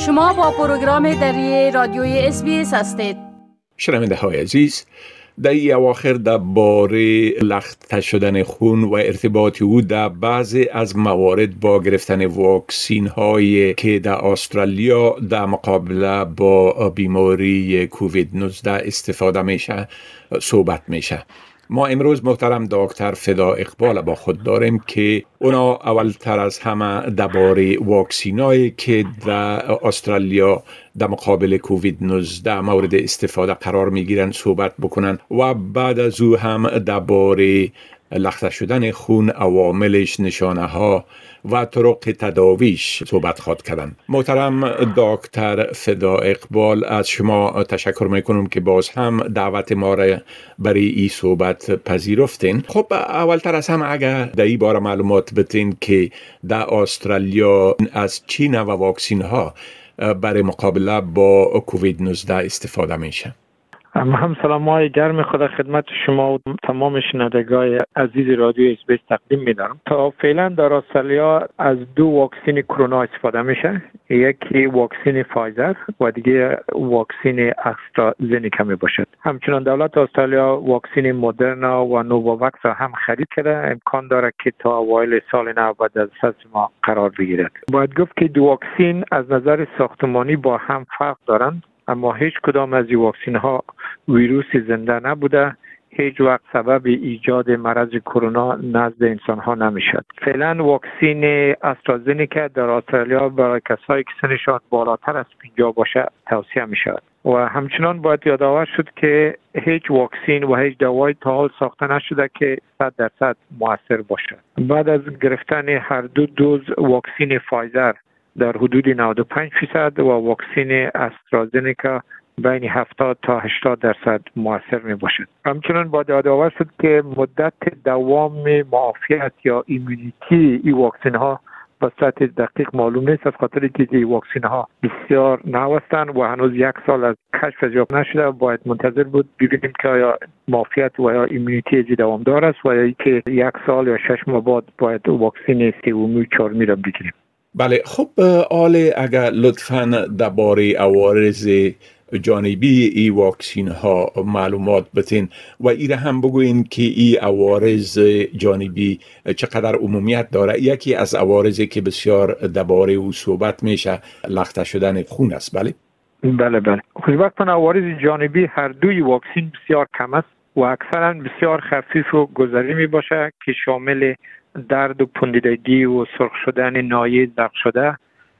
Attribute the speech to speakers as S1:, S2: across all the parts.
S1: شما با پروگرام دری رادیوی SBS هستید.
S2: شنونده های عزیز، در این اواخر در باره لخته شدن خون و ارتباط او در بعضی از موارد با گرفتن واکسین هایی که در استرالیا در مقابله با بیماری کووید 19 استفاده میشه صحبت میشه. ما امروز محترم دکتر فدا اقبال با خود داریم که اونا اولتر از همه درباره واکسینایی که در استرالیا در مقابل کووید 19 مورد استفاده قرار میگیرن صحبت بکنن و بعد از او هم درباره لخته شدن خون، عواملش، نشانه ها و طرق تداویش صحبت خواهد کردن. محترم دکتر فدا اقبال، از شما تشکر میکنم که باز هم دعوت ما را برای این صحبت پذیرفتین. خب اولتر از هم اگر در این باره معلومات بتین که در استرالیا از چی نوع واکسین ها برای مقابله با کووید 19 استفاده میشه؟
S3: هم سلام های گرم خدا خدمت شما و تمام شنوندگان عزیز رادیو SBS تقدیم می‌دارم. تا فعلا در استرالیا از دو واکسن کرونا استفاده میشه، یکی واکسن فایزر و دیگه واکسن استرازنیکا می باشد. همچنان دولت استرالیا واکسن مدرنا و نوواوکس هم خرید کرده، امکان داره که تا اوایل سال نو بعد از دست ما قرار بگیرد. باید گفت که دو واکسن از نظر ساختمانی با هم فرق دارند، اما هیچ کدام از این واکسین ها ویروس زنده نبوده، هیچ وقت سبب ایجاد مرض کرونا نزد انسان ها نمیشد. فعلا واکسن استرازنیکا در استرالیا برای کسایی که سنشان بالاتر از 50 باشه توصیه می شود و همچنان باید یادآور شد که هیچ واکسن و هیچ دوایی تا حال ساخته نشده که 100% مؤثر باشد. بعد از گرفتن هر دو دوز واکسن فایزر در حدود 95% و واکسن استرازنیکا بین 70 تا 80% مؤثر می باشد. همچنین باید یادآور شد که مدت دوام معافیت یا ایمونیتی این واکسن ها به صورت دقیق معلوم نیست، از خاطر که این واکسن ها بسیار نو هستند و هنوز 1 سال از کشف اجرا نشده و باید منتظر بود ببینیم که آیا معافیت و یا ایمونیتی دوامدار است و یا اینکه 1 سال یا 6 ماه بعد باید واکسن سومی و چهارمی را بگیریم.
S2: بله، خب آله اگر لطفاً درباره عوارض جانبی ای واکسین ها معلومات بتین و ایره هم بگوین که ای عوارض جانبی چقدر عمومیت داره. یکی از عوارضی که بسیار درباره او صحبت میشه لخته شدن خون است.
S3: بله خوشبختانه عوارض جانبی هر دوی واکسن بسیار کم است و اکثرا بسیار خفیف و گذری می باشه که شامل درد و پوندیدگی و سرخ شدن نایه زخم شده،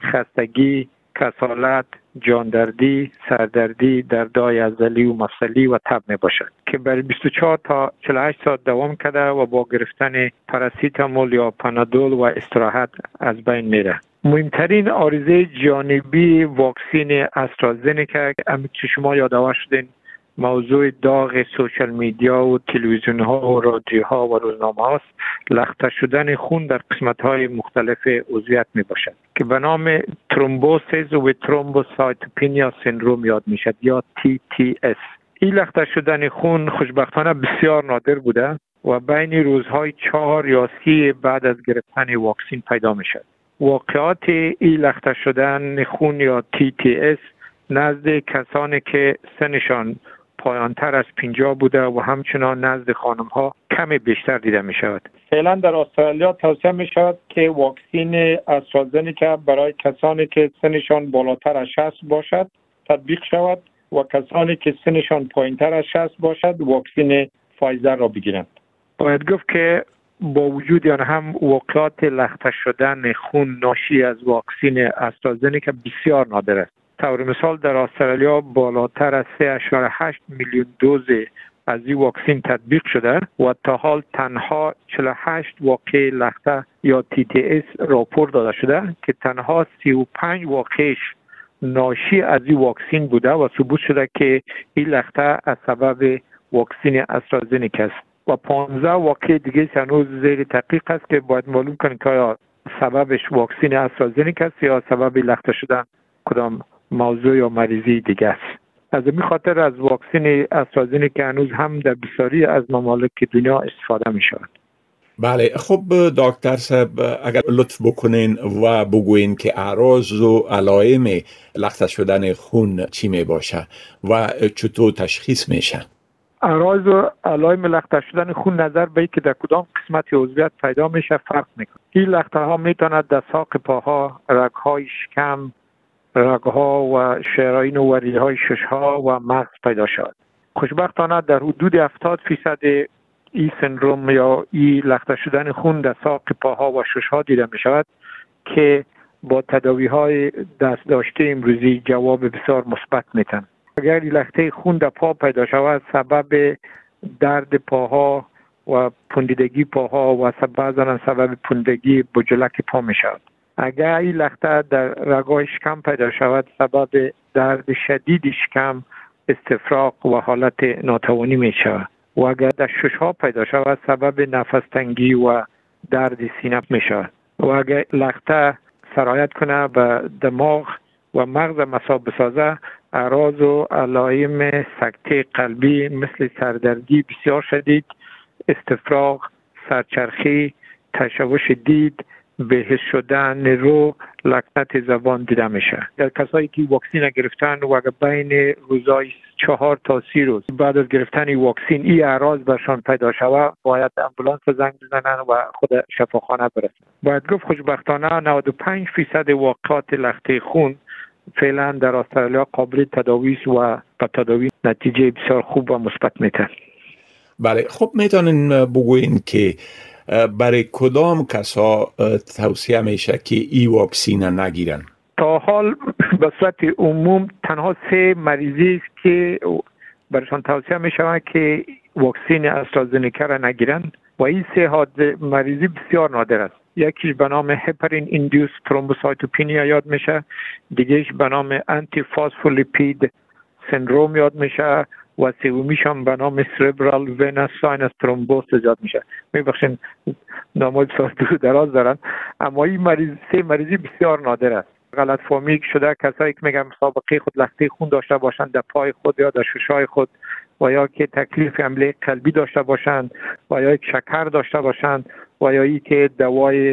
S3: خستگی، کسالت، جاندردی، سردردی، دردهای عضلی و مفصلی و تب می باشد که برای 24 تا 48 ساعت دوام کرده و با گرفتن پاراسیتامول یا پانادول و استراحت از بین میره. مهمترین عارضه جانبی واکسن استرازنیکا که شما یادآور شدین موضوع داغ سوشال میدیا و تلویزیون ها و رادیو ها و روزنامه هاست، لخته شدن خون در قسمت های مختلف عضویت می باشد که به نام ترومبوسیس و ترومبوسایتوپنیا سندروم یاد می شد یا TTS. این لخته شدن خون خوشبختانه بسیار نادر بوده و بین روزهای 4 یا 30 بعد از گرفتن واکسن پیدا می شد. واقعات این لخته شدن خون یا TTS نزد کسانی که سنشان پایانتر از 50 بوده و همچنان نزد خانم ها کمی بیشتر دیده می شود. فعلا در استرالیا توصیه می شود که واکسن استرازنیکا برای کسانی که سنشان بالاتر از 60 باشد تطبیق شود و کسانی که سنشان پایینتر از 60 باشد واکسن فایزر را بگیرند. باید گفت که با وجود آن هم واقعات لخته شدن خون ناشی از واکسن استرازنیکا بسیار نادر است. طور مثال در استرالیا بالاتر از 3.8 میلیون دوز از این واکسن تطبیق شده و تا حال تنها 48 واقعه لخته یا TTS راپور داده شده که تنها 35 واقعش ناشی از این واکسن بوده و ثبوت شده که این لخته از سبب واکسن استرازنیکا است و 15 واقعه دیگه هنوز زیر تحقیق است که باید معلوم کنیم که آیا سببش واکسن استرازنیکا است یا سبب لخته شدن کدام موضوع یا مریضی دیگه است. از این خاطر از واکسن استرازنیکا هنوز هم در بسیاری از ممالک دنیا استفاده می شود.
S2: بله، خب دکتر صاحب اگر لطف بکنین و بگوین که اعراض و علائم لخته شدن خون چی می باشه و چطور تشخیص میشه؟
S3: اعراض و علائم لخته شدن خون نظر به اینکه در کدام قسمت عضویت پیدا میشه فرق میکنه. این لخته ها میتواند در ساق پاها، رگهای شکم، رگها و شرايين و ریهای ششها و مغز پیدا شود. خوشبختانه در حدود 70% این سندروم یا این لخته شدن خون در ساق پاها و ششها دیده می شود که با تداوی های دست داشته امروزی جواب بسیار مثبت میتن. اگر این لخته خون در پا پیدا شود سبب درد پاها و پوندیدگی پاها و بعضا سبب پوندگی بجلک پا می شود. اگر این لخته در رگای شکم پیدا شود سبب درد شدید شکم، استفراغ و حالت ناتوانی می شود. و اگر در ششها پیدا شود سبب نفس تنگی و درد سینه می شود. و اگر لخته سرایت کنه به دماغ و مغز مصاب بسازه اعراض و علائم سکته قلبی مثل سردردی بسیار شدید، استفراغ، سرچرخی، تشوش دید، بهش شدن رو، لکنت زبان دیده میشه. در کسایی که واکسین گرفتن و اگر بین روزای 4 تا 30 روز بعد از گرفتن واکسین این اعراض برشان پیدا شود باید امبولانس زنگ بزنن و خود شفاخانه برسن. باید گفت خوشبختانه 95% واقعات لخته خون فعلا در استرالیا قابل تداوی است و با تداوی نتیجه بسیار خوب و مثبت میده.
S2: بله، خب میتونین بگوین که برای کدام کسا توصیه میشه که این واکسین نگیرن؟
S3: تا حال به صورت عموم تنها 3 مریضی است که برشان توصیه می شود که واکسین استرازنیکا را نگیرند و این 3 مریضی بسیار نادر است. یکیش به نام هپرین ایندیوس ترومبوسایتوپنیا یاد میشه، دیگهش به نام آنتی فاسفولیپید سندروم یاد میشه و سومیش هم به نام سربرال وینس ساینس ترومبوسیس یاد میشه. میبخشین نامای بسیار دراز دارن، اما این 3 مریضی بسیار نادر است. غلط فهمی شده کسایی که میگن سابقه خود لخته خون داشته باشند در پای خود یا در ششای خود و یا که تکلیف حمله قلبی داشته باشند و یا شکر داشته باشند و یا ای که دوای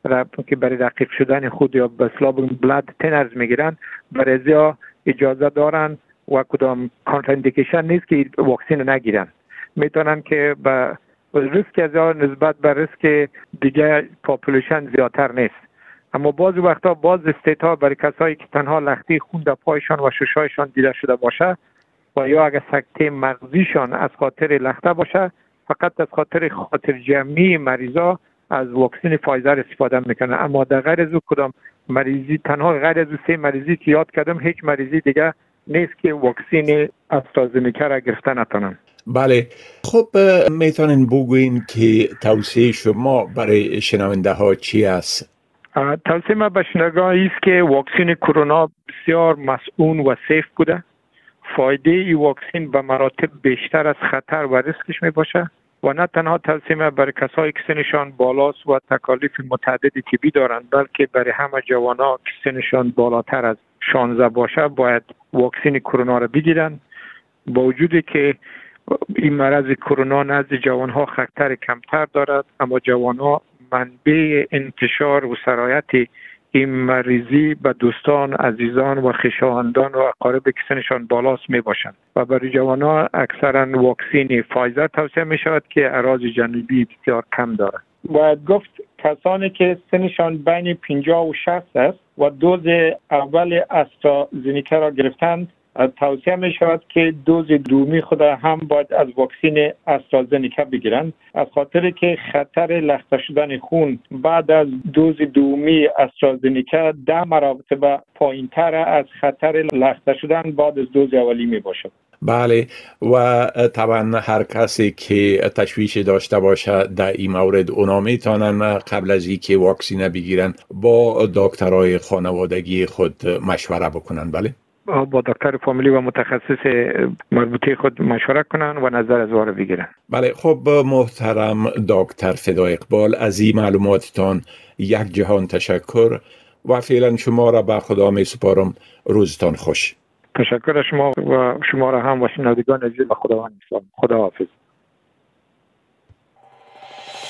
S3: که برای رقیق شدن خود یا به اصطلاح بلاد تنرز میگیرن برای اجازه دارن و کدام کانتراندیکیشن نیست که واکسین نگیرن. میتونن که به ریسک از نسبت به ریسک دیگه پاپولیشن زیادتر نیست. اما بعضی وقتا باز استیت ها برای کسایی که تنها لخته خون در پایشان و ششایشان دیده شده باشه و یا اگر سکته مغزیشان از خاطر لخته باشه فقط از خاطر جمعی مریضا از واکسین فایزر استفاده میکنه. اما در غیر از کدام مریضی تنها غیر از 3 مریضی که یاد کردم هیچ مریضی دیگه نیست که واکسین استرازنیکا را گرفته نتونن.
S2: بله، خب میتونین بگوین که توصیه شما برای شنونده ها چی است؟
S3: توصیه ما به شنوندگان است که واکسین کرونا بسیار مسئول و سیف بوده. فایده ای واکسین به مراتب بیشتر از خطر و ریسکش می باشه و نه تنها توصیه ما برای کسایی که سنشان بالاست و تکالیف متعددی طبی دارند بلکه برای همه جوانا که سنشان بالاتر از 16 باشه باید واکسین کرونا را بگیرن. با وجودی که این مرض کرونا نزد جوانها خطر کمتر دارد اما جوانها منبع انتشار و سرایت این مریضی به دوستان، عزیزان و خویشاوندان و اقارب که سنشان بالاست می باشند و برای جوانان اکثرا واکسین فایزر توصیه می شود که اعراض جانبی بسیار کم دارد. باید گفت کسانی که سنشان بین 50 و 60 است و دوز اول استرازنیکا را گرفتند توصیه می شود که دوز دومی خود هم باید از واکسین استرازنیکا بگیرند از خاطر که خطر لخته شدن خون بعد از دوز دومی استرازنیکا 10 مرتبه پایین‌تر از خطر لخته شدن بعد از دوز اولی می باشد.
S2: بله، و طبعا هر کسی که تشویش داشته باشه در این مورد اونا میتونن قبل از اینکه واکسین بگیرن با دکترای خانوادگی خود مشوره بکنن. بله،
S3: با دکتر فامیلی و متخصص مربوطه خود مشوره کنن و نظر از وارد بگیرن.
S2: بله، خب محترم دکتر فدای اقبال از این معلوماتتان یک جهان تشکر و فعلا شما را به خدا می سپارم. روزتان خوش.
S3: تشکر از شما و شما را هم و شنوندگان عزیز به خداوند می‌سپارم. خدا حافظ.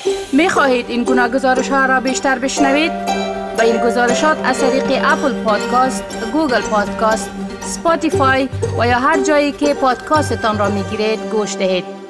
S1: می خواهید این گناه گزارش ها را بیشتر بشنوید؟ با این گزارشات از طریق اپل پادکاست، گوگل پادکاست، اسپاتیفای و یا هر جایی که پادکاستتان را می گیرید گوش دهید.